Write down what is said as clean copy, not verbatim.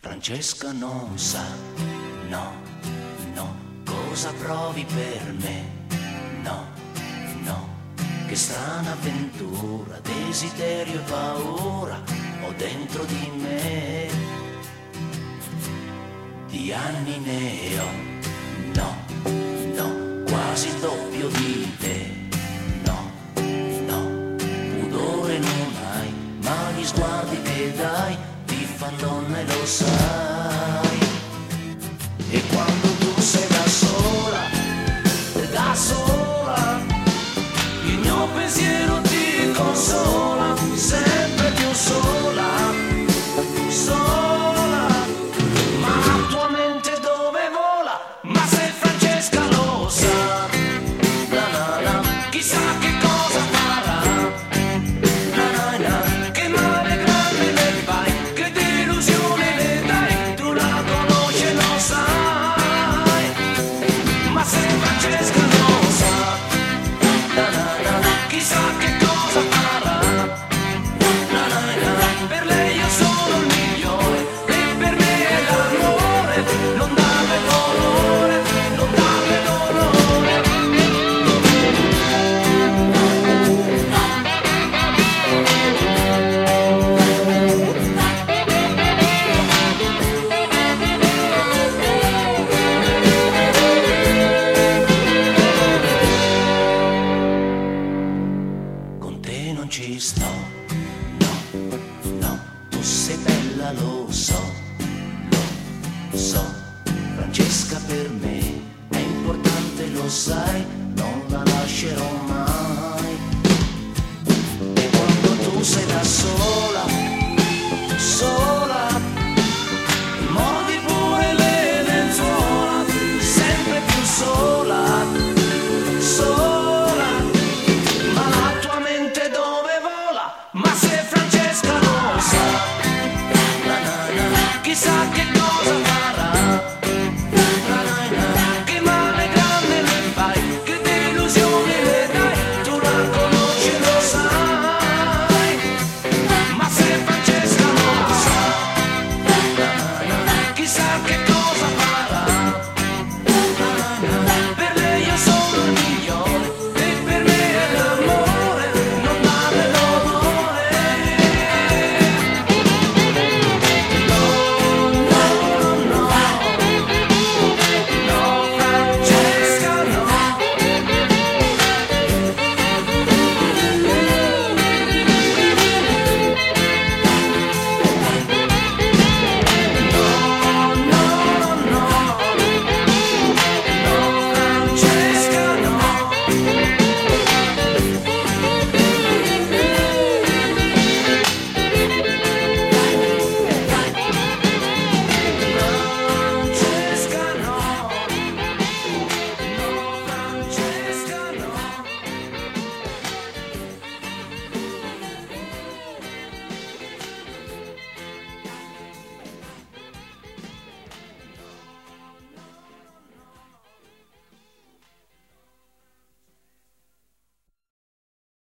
Francesca non sa, no, no, cosa provi per me, no, no, che strana avventura, desiderio e paura ho dentro di me, di anni ne ho, no, no, quasi il doppio di te, no, no, pudore non hai, ma gli sguardi che dai ti fan donna e lo sai. E quando tu sei da sola, il mio pensiero ti consola, sempre più sola, sola, ma la tua mente dove vola? Ma se Francesca lo sa, na na na, chissà che cosa farà, na na na, che male grande le fai, che delusione le dai, tu la conosci e lo sai, ma se Francesca lo sa, na na na, chissà che cosa farà, na na na, per lei io sono il migliore e per me è l'amore, non darle dolore, non darle dolore. Con te non ci sto, no, no, tu sei bella, lo so, Francesca per me è importante, lo sai, non la lascerò mai. E quando tu sei da sola, sola,